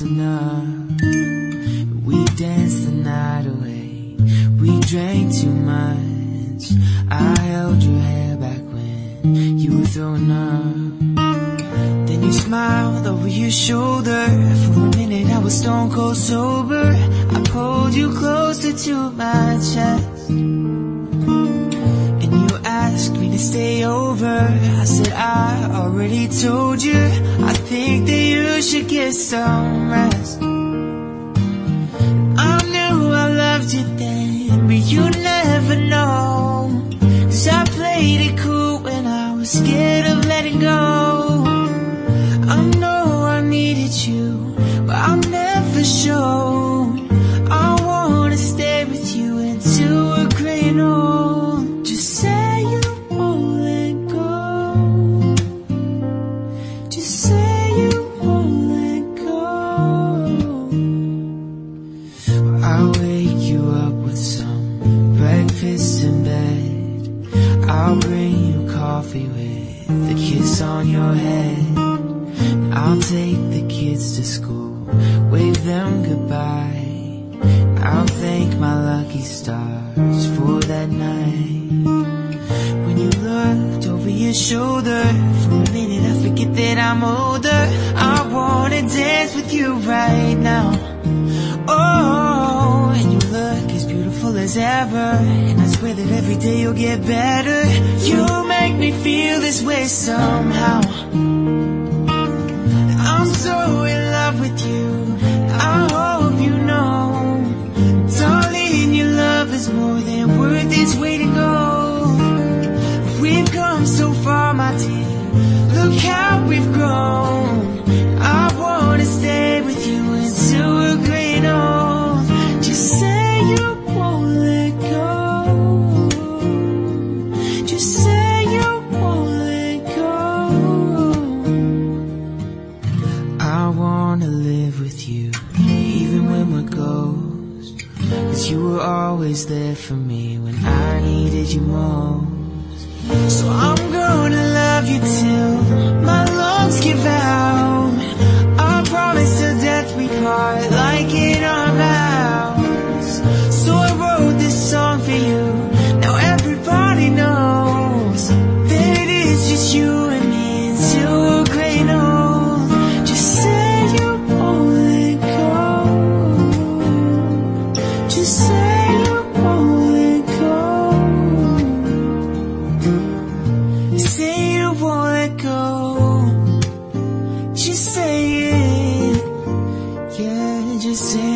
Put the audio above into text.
was enough. We danced the night away, we drank too much. I held your hair back when you were throwing up. Then you smiled over your shoulder. For a minute I was stone cold sober. I pulled you closer to my chest, and you asked me to stay over. I said I already told you, I think that you should get some rest. I knew I loved you then, but you never know. 'Cause I played it cool when I was scared of letting go. I know I needed you, but I'll never show. I wanna stay with you until we're growing old. Just say you won't let go. Just say you won't let go. I'll wake you up with some breakfast in bed. I'll bring you coffee with a kiss on your head. I'll take the kids to school, wave them goodbye. I'll thank my lucky stars for that night. When you looked over your shoulder, for a minute I forget that I'm older. I wanna dance with you right now. Oh, and you look as beautiful as ever, and I swear that every day you'll get better. You make me feel this way somehow. I'm so in love with you, I hope you know. Darling, your love is more than worth its weight in gold. We've come so far, my dear, look how we've grown. I wanna stay with you until we're growing old. Just say you won't let go. Just say you won't let go. I wanna live with you, even when we're ghosts. 'Cause you were always there for me when I needed you most. So I'm gonna love you till my lungs give out. I promise till death we part, like in our vows. So I wrote this song for you, now everybody knows that it is just you and me until we're growing old. Just say you won't let go. Just say you won't let go. Say you won't let go. Just say it. Yeah, just say